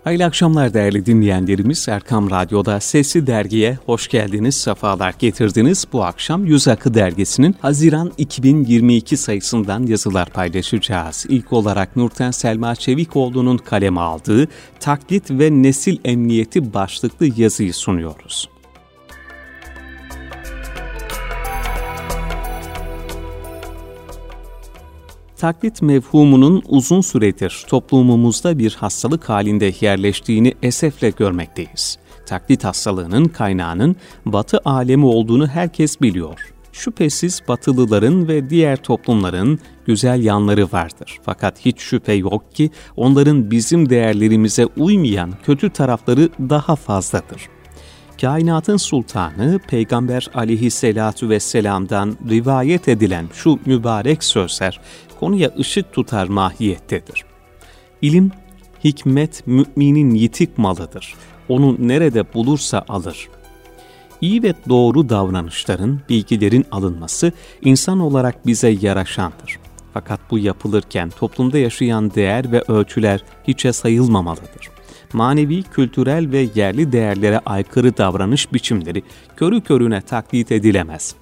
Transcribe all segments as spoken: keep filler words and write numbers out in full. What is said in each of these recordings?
Hayırlı akşamlar değerli dinleyenlerimiz. Erkam Radyo'da Sesli Dergi'ye hoş geldiniz, sefalar getirdiniz. Bu akşam Yüz Akı Dergisi'nin Haziran iki bin yirmi iki sayısından yazılar paylaşacağız. İlk olarak Nurten Selma Çevikoğlu'nun kaleme aldığı Taklit ve Nesil Emniyeti başlıklı yazıyı sunuyoruz. Taklit mefhumunun uzun süredir toplumumuzda bir hastalık halinde yerleştiğini esefle görmekteyiz. Taklit hastalığının kaynağının Batı alemi olduğunu herkes biliyor. Şüphesiz Batılıların ve diğer toplumların güzel yanları vardır. Fakat hiç şüphe yok ki onların bizim değerlerimize uymayan kötü tarafları daha fazladır. Kainatın sultanı Peygamber aleyhisselatu vesselam'dan rivayet edilen şu mübarek sözler konuya ışık tutar mahiyettedir. İlim, hikmet müminin yitik malıdır. Onu nerede bulursa alır. İyi ve doğru davranışların, bilgilerin alınması insan olarak bize yaraşandır. Fakat bu yapılırken toplumda yaşayan değer ve ölçüler hiçe sayılmamalıdır. Manevi, kültürel ve yerli değerlere aykırı davranış biçimleri körü körüne taklit edilemez.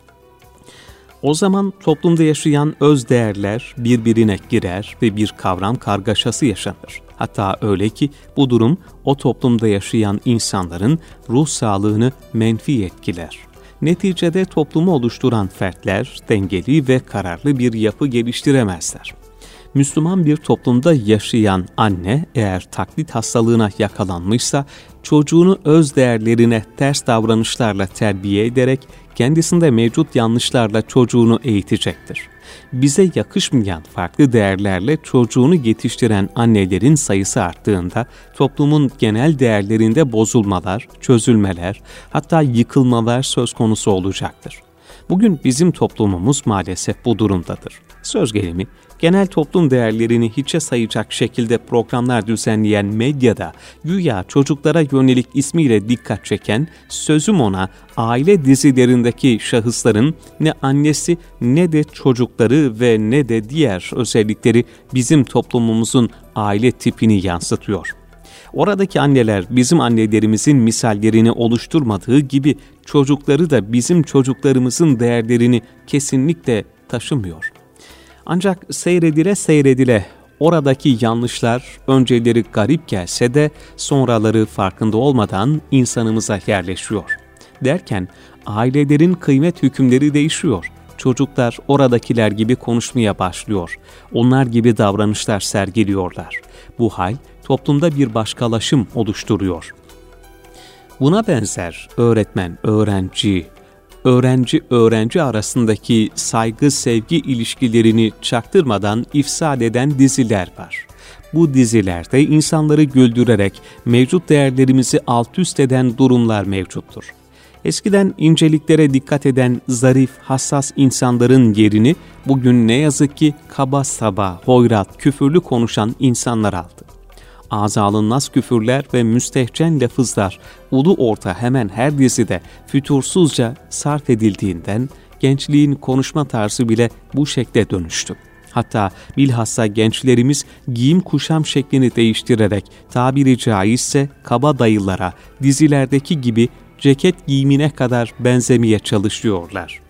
O zaman toplumda yaşayan öz değerler birbirine girer ve bir kavram kargaşası yaşanır. Hatta öyle ki bu durum o toplumda yaşayan insanların ruh sağlığını menfi etkiler. Neticede toplumu oluşturan fertler dengeli ve kararlı bir yapı geliştiremezler. Müslüman bir toplumda yaşayan anne eğer taklit hastalığına yakalanmışsa çocuğunu öz değerlerine ters davranışlarla terbiye ederek kendisinde mevcut yanlışlarla çocuğunu eğitecektir. Bize yakışmayan farklı değerlerle çocuğunu yetiştiren annelerin sayısı arttığında toplumun genel değerlerinde bozulmalar, çözülmeler, hatta yıkılmalar söz konusu olacaktır. Bugün bizim toplumumuz maalesef bu durumdadır. Söz gelimi, genel toplum değerlerini hiçe sayacak şekilde programlar düzenleyen medyada güya çocuklara yönelik ismiyle dikkat çeken, sözüm ona aile dizilerindeki şahısların ne annesi ne de çocukları ve ne de diğer özellikleri bizim toplumumuzun aile tipini yansıtıyor. Oradaki anneler bizim annelerimizin misallerini oluşturmadığı gibi çocukları da bizim çocuklarımızın değerlerini kesinlikle taşımıyor. Ancak seyredile seyredile oradaki yanlışlar önceleri garip gelse de sonraları farkında olmadan insanımıza yerleşiyor. Derken ailelerin kıymet hükümleri değişiyor. Çocuklar oradakiler gibi konuşmaya başlıyor. Onlar gibi davranışlar sergiliyorlar. Bu hal toplumda bir başkalaşım oluşturuyor. Buna benzer öğretmen-öğrenci, öğrenci-öğrenci arasındaki saygı-sevgi ilişkilerini çaktırmadan ifsad eden diziler var. Bu dizilerde insanları güldürerek mevcut değerlerimizi alt üst eden durumlar mevcuttur. Eskiden inceliklere dikkat eden zarif, hassas insanların yerini bugün ne yazık ki kaba saba, hoyrat, küfürlü konuşan insanlar aldı. Ağza alınmaz küfürler ve müstehcen lafızlar ulu orta hemen her dizide fütursuzca sarf edildiğinden gençliğin konuşma tarzı bile bu şekle dönüştü. Hatta bilhassa gençlerimiz giyim kuşam şeklini değiştirerek tabiri caizse kaba dayılara dizilerdeki gibi ceket giyimine kadar benzemeye çalışıyorlar.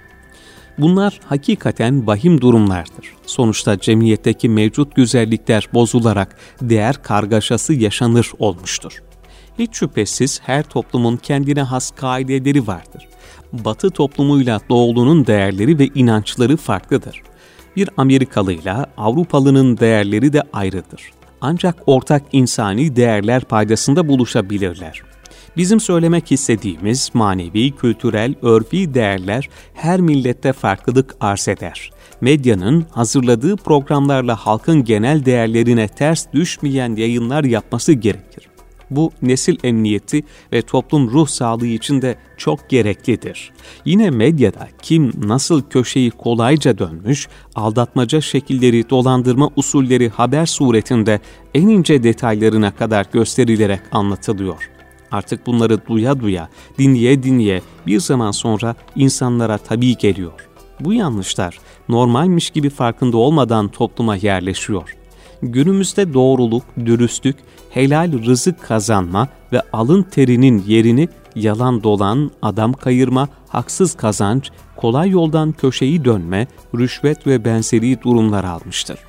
Bunlar hakikaten vahim durumlardır. Sonuçta cemiyetteki mevcut güzellikler bozularak değer kargaşası yaşanır olmuştur. Hiç şüphesiz her toplumun kendine has kaideleri vardır. Batı toplumuyla Doğulu'nun değerleri ve inançları farklıdır. Bir Amerikalıyla Avrupalının değerleri de ayrıdır. Ancak ortak insani değerler paydasında buluşabilirler. Bizim söylemek istediğimiz manevi, kültürel, örfi değerler her millette farklılık arz eder. Medyanın hazırladığı programlarla halkın genel değerlerine ters düşmeyen yayınlar yapması gerekir. Bu nesil emniyeti ve toplum ruh sağlığı için de çok gereklidir. Yine medyada kim nasıl köşeyi kolayca dönmüş, aldatmaca şekilleri, dolandırma usulleri haber suretinde en ince detaylarına kadar gösterilerek anlatılıyor. Artık bunları duya duya, dinleye dinleye bir zaman sonra insanlara tabii geliyor. Bu yanlışlar normalmiş gibi farkında olmadan topluma yerleşiyor. Günümüzde doğruluk, dürüstlük, helal rızık kazanma ve alın terinin yerini yalan dolan, adam kayırma, haksız kazanç, kolay yoldan köşeyi dönme, rüşvet ve benzeri durumlar almıştır.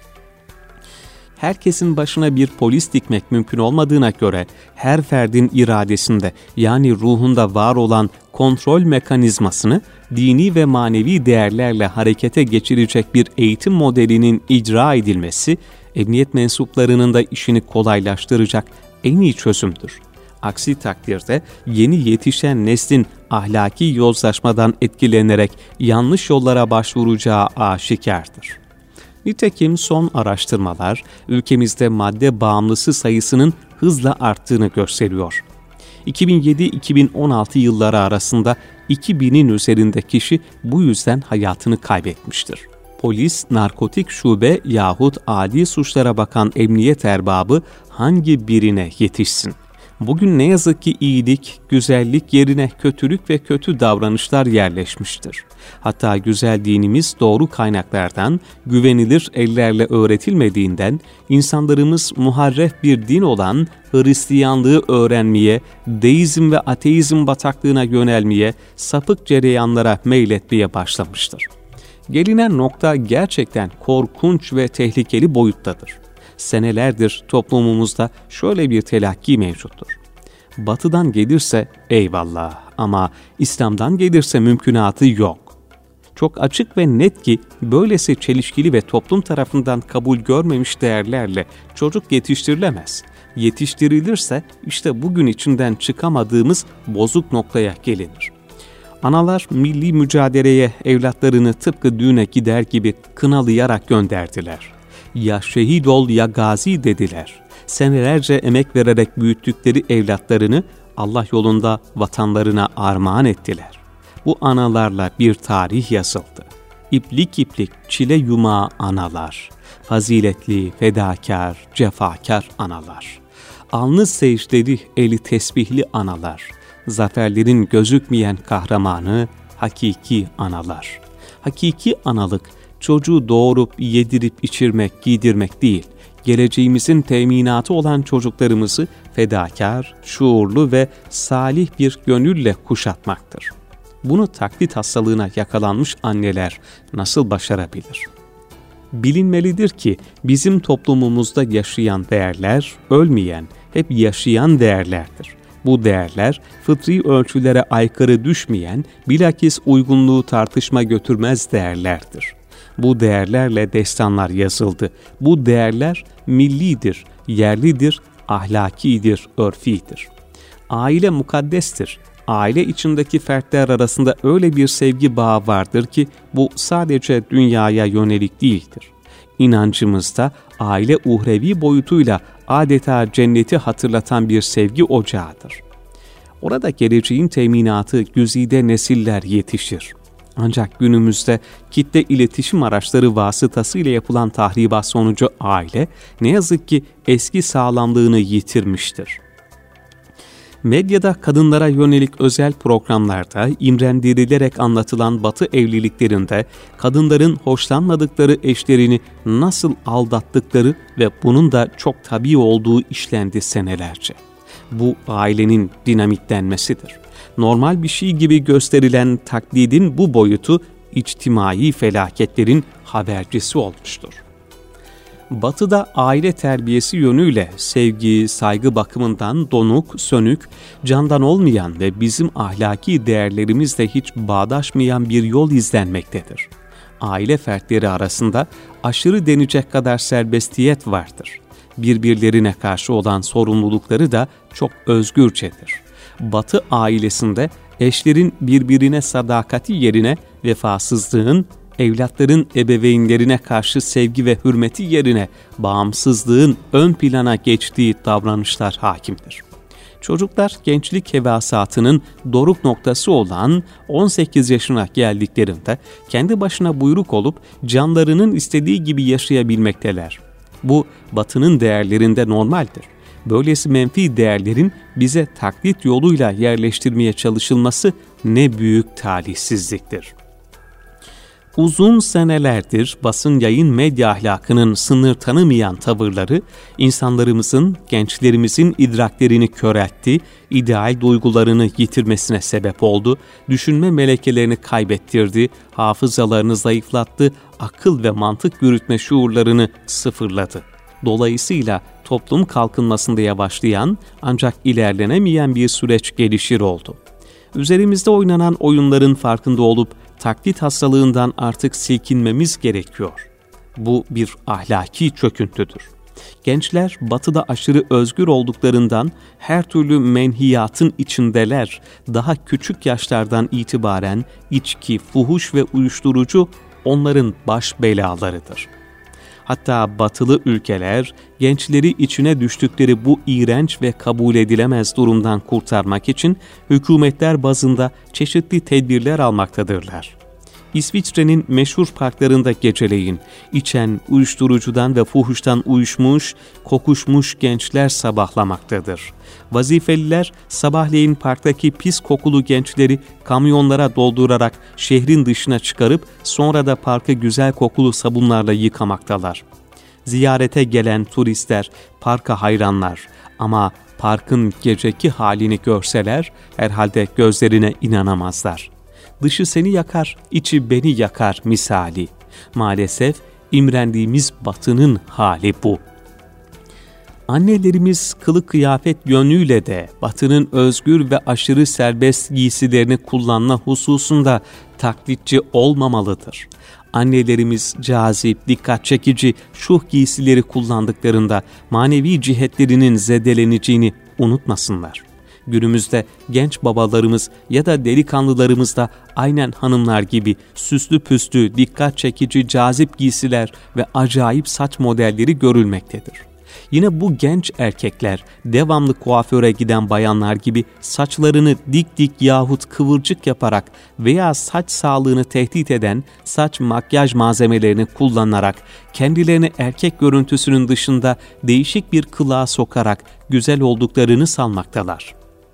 Herkesin başına bir polis dikmek mümkün olmadığına göre her ferdin iradesinde yani ruhunda var olan kontrol mekanizmasını dini ve manevi değerlerle harekete geçirecek bir eğitim modelinin icra edilmesi, emniyet mensuplarının da işini kolaylaştıracak en iyi çözümdür. Aksi takdirde yeni yetişen neslin ahlaki yozlaşmadan etkilenerek yanlış yollara başvuracağı aşikardır. Nitekim son araştırmalar ülkemizde madde bağımlısı sayısının hızla arttığını gösteriyor. iki bin yedi iki bin on altı yılları arasında iki binin üzerinde kişi bu yüzden hayatını kaybetmiştir. Polis, narkotik şube yahut adi suçlara bakan emniyet erbabı hangi birine yetişsin? Bugün ne yazık ki iyilik, güzellik yerine kötülük ve kötü davranışlar yerleşmiştir. Hatta güzel dinimiz doğru kaynaklardan, güvenilir ellerle öğretilmediğinden, insanlarımız muharref bir din olan Hristiyanlığı öğrenmeye, deizm ve ateizm bataklığına yönelmeye, sapık cereyanlara meyletmeye başlamıştır. Gelinen nokta gerçekten korkunç ve tehlikeli boyuttadır. Senelerdir toplumumuzda şöyle bir telakki mevcuttur. Batıdan gelirse eyvallah ama İslam'dan gelirse mümkünatı yok. Çok açık ve net ki böylesi çelişkili ve toplum tarafından kabul görmemiş değerlerle çocuk yetiştirilemez. Yetiştirilirse işte bugün içinden çıkamadığımız bozuk noktaya gelinir. Analar milli mücadeleye evlatlarını tıpkı düğüne gider gibi kınalayarak gönderdiler. Ya şehit ol ya gazi dediler. Senelerce emek vererek büyüttükleri evlatlarını Allah yolunda vatanlarına armağan ettiler. Bu analarla bir tarih yazıldı. İplik iplik çile yumağı analar. Faziletli, fedakar, cefakar analar. Alnı secdeli, eli tesbihli analar. Zaferlerin gözükmeyen kahramanı, hakiki analar. Hakiki analık, çocuğu doğurup yedirip içirmek, giydirmek değil, geleceğimizin teminatı olan çocuklarımızı fedakar, şuurlu ve salih bir gönülle kuşatmaktır. Bunu taklit hastalığına yakalanmış anneler nasıl başarabilir? Bilinmelidir ki bizim toplumumuzda yaşayan değerler, ölmeyen, hep yaşayan değerlerdir. Bu değerler fıtri ölçülere aykırı düşmeyen, bilakis uygunluğu tartışma götürmez değerlerdir. Bu değerlerle destanlar yazıldı. Bu değerler millidir, yerlidir, ahlakidir, örfidir. Aile mukaddestir. Aile içindeki fertler arasında öyle bir sevgi bağı vardır ki bu sadece dünyaya yönelik değildir. İnancımızda aile uhrevi boyutuyla adeta cenneti hatırlatan bir sevgi ocağıdır. Orada geleceğin teminatı güzide nesiller yetişir. Ancak günümüzde kitle iletişim araçları vasıtasıyla yapılan tahribat sonucu aile ne yazık ki eski sağlamlığını yitirmiştir. Medyada kadınlara yönelik özel programlarda imrendirilerek anlatılan Batı evliliklerinde kadınların hoşlanmadıkları eşlerini nasıl aldattıkları ve bunun da çok tabii olduğu işlendi senelerce. Bu ailenin dinamitlenmesidir. Normal bir şey gibi gösterilen taklidin bu boyutu içtimai felaketlerin habercisi olmuştur. Batı'da aile terbiyesi yönüyle sevgi, saygı bakımından donuk, sönük, candan olmayan ve bizim ahlaki değerlerimizle hiç bağdaşmayan bir yol izlenmektedir. Aile fertleri arasında aşırı denecek kadar serbestiyet vardır. Birbirlerine karşı olan sorumlulukları da çok özgürcedir. Batı ailesinde eşlerin birbirine sadakati yerine vefasızlığın, evlatların ebeveynlerine karşı sevgi ve hürmeti yerine bağımsızlığın ön plana geçtiği davranışlar hakimdir. Çocuklar gençlik hevasatının doruk noktası olan on sekiz yaşına geldiklerinde kendi başına buyruk olup canlarının istediği gibi yaşayabilmekteler. Bu Batı'nın değerlerinde normaldir. Böylesi menfi değerlerin bize taklit yoluyla yerleştirmeye çalışılması ne büyük talihsizliktir. Uzun senelerdir basın yayın medya ahlakının sınır tanımayan tavırları, insanlarımızın, gençlerimizin idraklerini köreltti, ideal duygularını yitirmesine sebep oldu, düşünme melekelerini kaybettirdi, hafızalarını zayıflattı, akıl ve mantık yürütme şuurlarını sıfırladı. Dolayısıyla toplum kalkınmasında yavaşlayan ancak ilerlenemeyen bir süreç gelişir oldu. Üzerimizde oynanan oyunların farkında olup taklit hastalığından artık silkinmemiz gerekiyor. Bu bir ahlaki çöküntüdür. Gençler batıda aşırı özgür olduklarından her türlü menhiyatın içindeler. Daha küçük yaşlardan itibaren içki, fuhuş ve uyuşturucu onların baş belalarıdır. Hatta batılı ülkeler gençleri içine düştükleri bu iğrenç ve kabul edilemez durumdan kurtarmak için hükümetler bazında çeşitli tedbirler almaktadırlar. İsviçre'nin meşhur parklarında geceleyin içen, uyuşturucudan ve fuhuştan uyuşmuş, kokuşmuş gençler sabahlamaktadır. Vazifeliler sabahleyin parktaki pis kokulu gençleri kamyonlara doldurarak şehrin dışına çıkarıp sonra da parkı güzel kokulu sabunlarla yıkamaktalar. Ziyarete gelen turistler parka hayranlar ama parkın geceki halini görseler herhalde gözlerine inanamazlar. Dışı seni yakar, içi beni yakar misali. Maalesef imrendiğimiz batının hali bu. Annelerimiz kılık kıyafet yönüyle de batının özgür ve aşırı serbest giysilerini kullanma hususunda taklitçi olmamalıdır. Annelerimiz cazip, dikkat çekici, şuh giysileri kullandıklarında manevi cihetlerinin zedeleneceğini unutmasınlar. Günümüzde genç babalarımız ya da delikanlılarımız da aynen hanımlar gibi süslü püslü, dikkat çekici, cazip giysiler ve acayip saç modelleri görülmektedir. Yine bu genç erkekler devamlı kuaföre giden bayanlar gibi saçlarını dik dik yahut kıvırcık yaparak veya saç sağlığını tehdit eden saç makyaj malzemelerini kullanarak kendilerini erkek görüntüsünün dışında değişik bir kılığa sokarak güzel olduklarını sanmaktalar.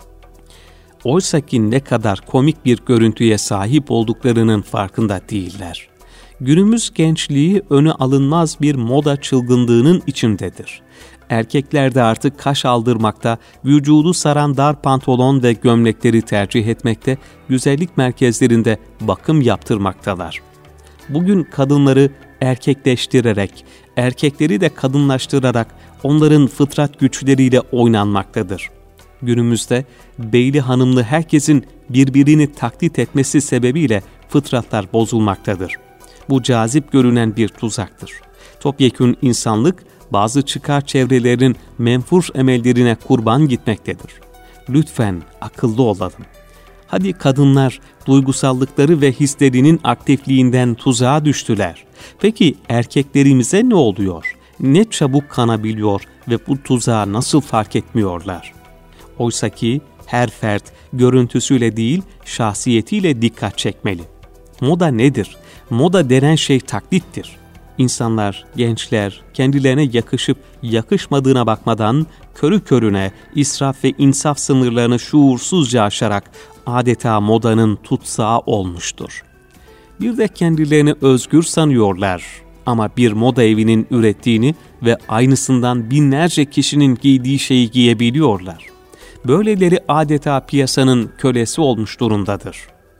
Oysa ki ne kadar komik bir görüntüye sahip olduklarının farkında değiller. Günümüz gençliği önü alınmaz bir moda çılgınlığının içindedir. Erkekler de artık kaş aldırmakta, vücudu saran dar pantolon ve gömlekleri tercih etmekte, güzellik merkezlerinde bakım yaptırmaktalar. Bugün kadınları erkekleştirerek, erkekleri de kadınlaştırarak onların fıtrat güçleriyle oynanmaktadır. Günümüzde beyli hanımlı herkesin birbirini taklit etmesi sebebiyle fıtratlar bozulmaktadır. Bu cazip görünen bir tuzaktır. Topyekün insanlık bazı çıkar çevrelerinin menfur emellerine kurban gitmektedir. Lütfen akıllı olalım. Hadi kadınlar duygusallıkları ve hislerinin aktifliğinden tuzağa düştüler. Peki erkeklerimize ne oluyor? Ne çabuk kanabiliyor ve bu tuzağı nasıl fark etmiyorlar? Oysa ki her fert görüntüsüyle değil şahsiyetiyle dikkat çekmeli. Moda nedir? Moda denen şey taklittir. İnsanlar, gençler kendilerine yakışıp yakışmadığına bakmadan körü körüne israf ve insaf sınırlarını şuursuzca aşarak adeta modanın tutsağı olmuştur. Bir de kendilerini özgür sanıyorlar ama bir moda evinin ürettiğini ve aynısından binlerce kişinin giydiği şeyi giyebiliyorlar. Böyleleri adeta piyasanın kölesi olmuş durumdadır.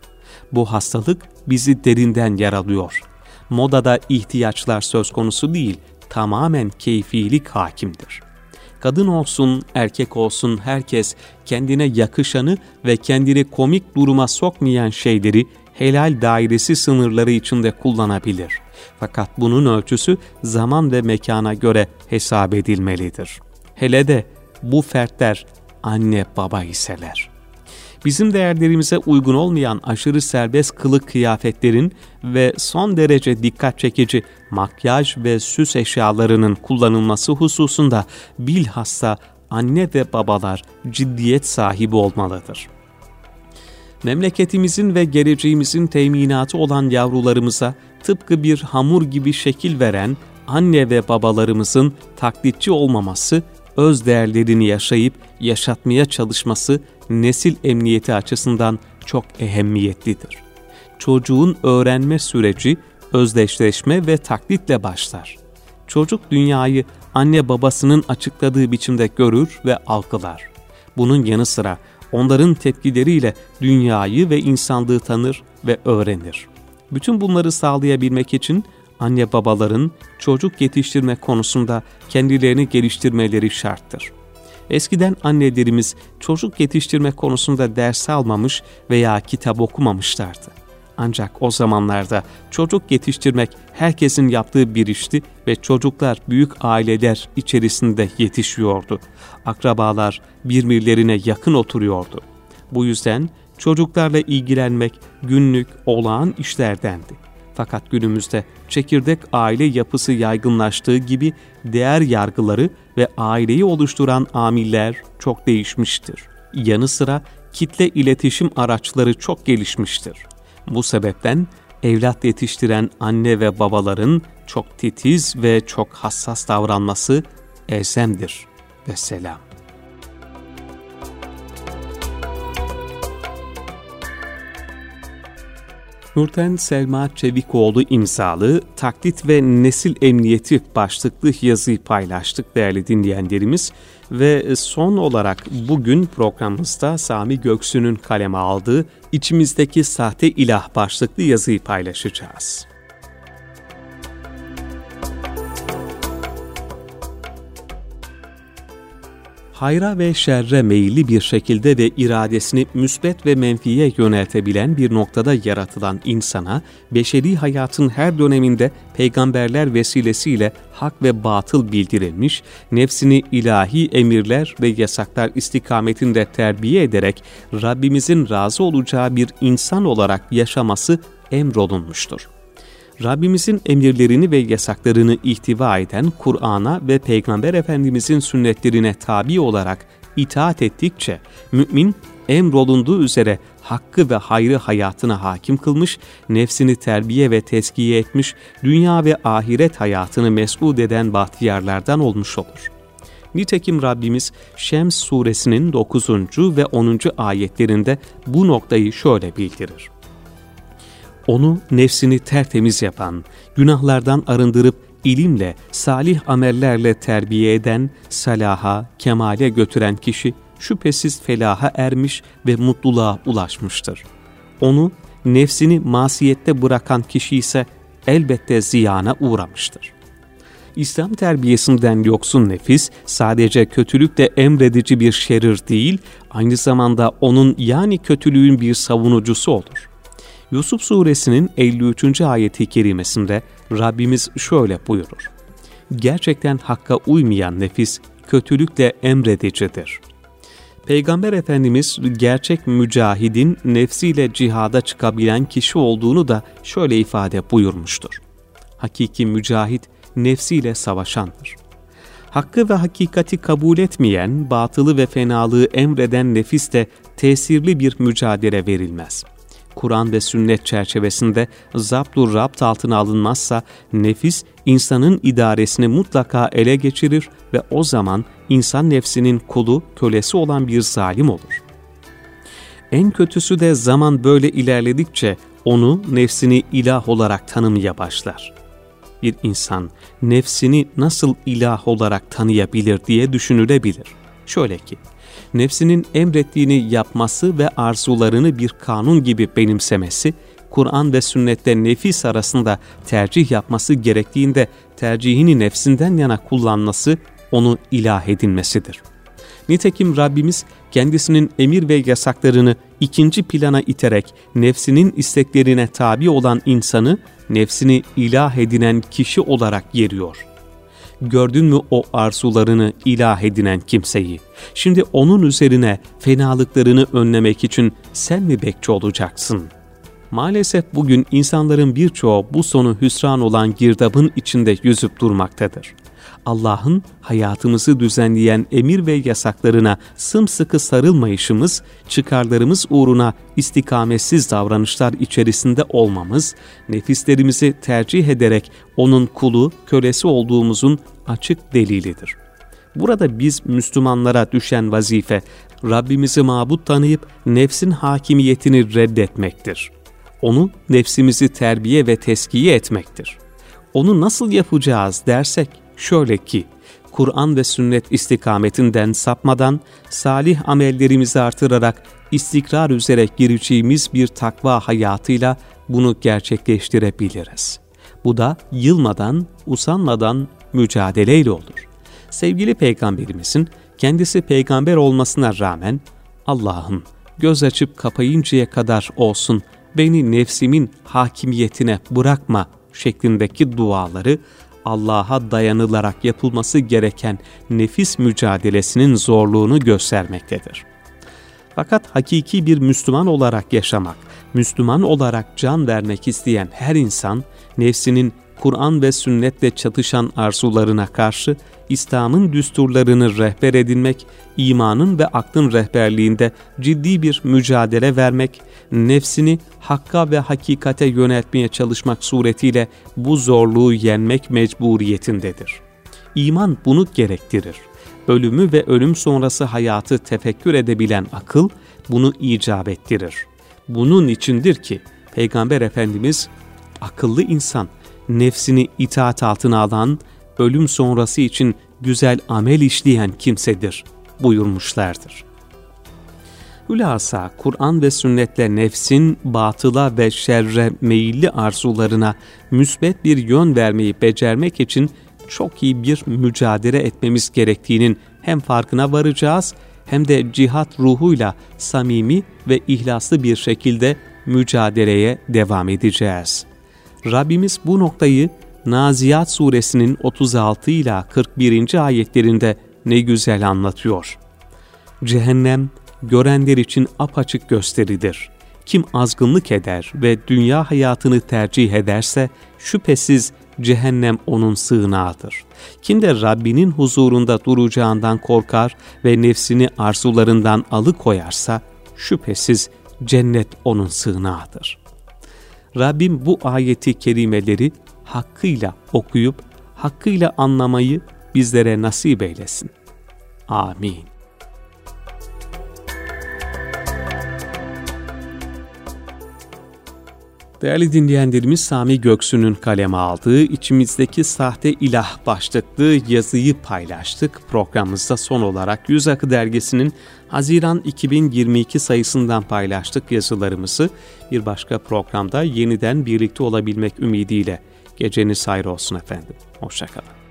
Bu hastalık bizi derinden yaralıyor. Modada ihtiyaçlar söz konusu değil, tamamen keyfilik hakimdir. Kadın olsun, erkek olsun herkes kendine yakışanı ve kendini komik duruma sokmayan şeyleri helal dairesi sınırları içinde kullanabilir. Fakat bunun ölçüsü zaman ve mekana göre hesap edilmelidir. Hele de bu fertler anne baba iseler. Bizim değerlerimize uygun olmayan aşırı serbest kılık kıyafetlerin ve son derece dikkat çekici makyaj ve süs eşyalarının kullanılması hususunda bilhassa anne ve babalar ciddiyet sahibi olmalıdır. Memleketimizin ve geleceğimizin teminatı olan yavrularımıza tıpkı bir hamur gibi şekil veren anne ve babalarımızın taklitçi olmaması, öz değerlerini yaşayıp yaşatmaya çalışması nesil emniyeti açısından çok ehemmiyetlidir. Çocuğun öğrenme süreci özdeşleşme ve taklitle başlar. Çocuk dünyayı anne babasının açıkladığı biçimde görür ve algılar. Bunun yanı sıra onların tepkileriyle dünyayı ve insanlığı tanır ve öğrenir. Bütün bunları sağlayabilmek için anne babaların çocuk yetiştirme konusunda kendilerini geliştirmeleri şarttır. Eskiden annelerimiz çocuk yetiştirme konusunda ders almamış veya kitap okumamışlardı. Ancak o zamanlarda çocuk yetiştirmek herkesin yaptığı bir işti ve çocuklar büyük aileler içerisinde yetişiyordu. Akrabalar birbirlerine yakın oturuyordu. Bu yüzden çocuklarla ilgilenmek günlük olağan işlerdendi. Fakat günümüzde çekirdek aile yapısı yaygınlaştığı gibi değer yargıları ve aileyi oluşturan amiller çok değişmiştir. Yanı sıra kitle iletişim araçları çok gelişmiştir. Bu sebepten evlat yetiştiren anne ve babaların çok titiz ve çok hassas davranması elzemdir. Vesselam. Nurten Selma Çevikoğlu imzalı Taklit ve Nesil Emniyeti başlıklı yazıyı paylaştık değerli dinleyenlerimiz ve son olarak bugün programımızda Sami Göksu'nun kaleme aldığı İçimizdeki Sahte İlah başlıklı yazıyı paylaşacağız. Hayra ve şerre meyilli bir şekilde ve iradesini müsbet ve menfiye yöneltebilen bir noktada yaratılan insana, beşeri hayatın her döneminde peygamberler vesilesiyle hak ve batıl bildirilmiş, nefsini ilahi emirler ve yasaklar istikametinde terbiye ederek Rabbimizin razı olacağı bir insan olarak yaşaması emrolunmuştur. Rabbimizin emirlerini ve yasaklarını ihtiva eden Kur'an'a ve Peygamber Efendimizin sünnetlerine tabi olarak itaat ettikçe, mümin emrolunduğu üzere hakkı ve hayrı hayatına hakim kılmış, nefsini terbiye ve tezkiye etmiş, dünya ve ahiret hayatını mes'ud eden bahtiyarlardan olmuş olur. Nitekim Rabbimiz Şems suresinin dokuzuncu ve onuncu ayetlerinde bu noktayı şöyle bildirir. Onu nefsini tertemiz yapan, günahlardan arındırıp ilimle, salih amellerle terbiye eden, salaha, kemale götüren kişi şüphesiz felaha ermiş ve mutluluğa ulaşmıştır. Onu nefsini masiyette bırakan kişi ise elbette ziyana uğramıştır. İslam terbiyesinden yoksun nefis sadece kötülükle emredici bir şerir değil, aynı zamanda onun yani kötülüğün bir savunucusu olur. Yusuf suresinin elli üçüncü ayeti kerimesinde Rabbimiz şöyle buyurur. Gerçekten hakka uymayan nefis kötülükle emredicidir. Peygamber Efendimiz gerçek mücahidin nefsiyle cihada çıkabilen kişi olduğunu da şöyle ifade buyurmuştur. Hakiki mücahit nefsiyle savaşandır. Hakkı ve hakikati kabul etmeyen, batılı ve fenalığı emreden nefiste tesirli bir mücadele verilmez. Kur'an ve sünnet çerçevesinde zaptur rapt altına alınmazsa nefis insanın idaresini mutlaka ele geçirir ve o zaman insan nefsinin kulu, kölesi olan bir zalim olur. En kötüsü de zaman böyle ilerledikçe onu nefsini ilah olarak tanımaya başlar. Bir insan nefsini nasıl ilah olarak tanıyabilir diye düşünülebilir. Şöyle ki, nefsinin emrettiğini yapması ve arzularını bir kanun gibi benimsemesi, Kur'an ve sünnette nefis arasında tercih yapması gerektiğinde tercihini nefsinden yana kullanması, onu ilah edinmesidir. Nitekim Rabbimiz kendisinin emir ve yasaklarını ikinci plana iterek nefsinin isteklerine tabi olan insanı nefsini ilah edinen kişi olarak yeriyor. Gördün mü o arzularını ilah edinen kimseyi? Şimdi onun üzerine fenalıklarını önlemek için sen mi bekçi olacaksın? Maalesef bugün insanların birçoğu bu sonu hüsran olan girdabın içinde yüzüp durmaktadır. Allah'ın hayatımızı düzenleyen emir ve yasaklarına sımsıkı sarılmayışımız, çıkarlarımız uğruna istikametsiz davranışlar içerisinde olmamız, nefislerimizi tercih ederek onun kulu, kölesi olduğumuzun açık delilidir. Burada biz Müslümanlara düşen vazife, Rabbimizi mabut tanıyıp nefsin hakimiyetini reddetmektir. Onu nefsimizi terbiye ve teskiye etmektir. Onu nasıl yapacağız dersek şöyle ki, Kur'an ve sünnet istikametinden sapmadan, salih amellerimizi artırarak istikrar üzere gireceğimiz bir takva hayatıyla bunu gerçekleştirebiliriz. Bu da yılmadan, usanmadan mücadeleyle olur. Sevgili Peygamberimizin kendisi peygamber olmasına rağmen, Allah'ım göz açıp kapayıncaya kadar olsun beni nefsimin hakimiyetine bırakma şeklindeki duaları, Allah'a dayanılarak yapılması gereken nefis mücadelesinin zorluğunu göstermektedir. Fakat hakiki bir Müslüman olarak yaşamak, Müslüman olarak can vermek isteyen her insan, nefsinin Kur'an ve sünnetle çatışan arzularına karşı İslam'ın düsturlarını rehber edinmek, imanın ve aklın rehberliğinde ciddi bir mücadele vermek, nefsini hakka ve hakikate yöneltmeye çalışmak suretiyle bu zorluğu yenmek mecburiyetindedir. İman bunu gerektirir. Ölümü ve ölüm sonrası hayatı tefekkür edebilen akıl bunu icap ettirir. Bunun içindir ki Peygamber Efendimiz, akıllı insan, nefsini itaat altına alan, ölüm sonrası için güzel amel işleyen kimsedir buyurmuşlardır. Hülasa Kur'an ve sünnetle nefsin batıla ve şerre meyilli arzularına müsbet bir yön vermeyi becermek için çok iyi bir mücadele etmemiz gerektiğinin hem farkına varacağız hem de cihat ruhuyla samimi ve ihlaslı bir şekilde mücadeleye devam edeceğiz. Rabbimiz bu noktayı Naziyat suresinin otuz altı ila kırk birinci ayetlerinde ne güzel anlatıyor. Cehennem görenler için apaçık gösteridir. Kim azgınlık eder ve dünya hayatını tercih ederse şüphesiz cehennem onun sığınağıdır. Kim de Rabbinin huzurunda duracağından korkar ve nefsini arzularından alıkoyarsa şüphesiz cennet onun sığınağıdır. Rabbim bu ayeti kerimeleri hakkıyla okuyup hakkıyla anlamayı bizlere nasip eylesin. Amin. Değerli dinleyenlerimiz, Sami Göksu'nun kaleme aldığı İçimizdeki Sahte İlah başlıklı yazıyı paylaştık. Programımızda son olarak Yüz Akı Dergisi'nin Haziran iki bin yirmi iki sayısından paylaştık yazılarımızı. Bir başka programda yeniden birlikte olabilmek ümidiyle geceniz hayır olsun efendim. Hoşça kalın.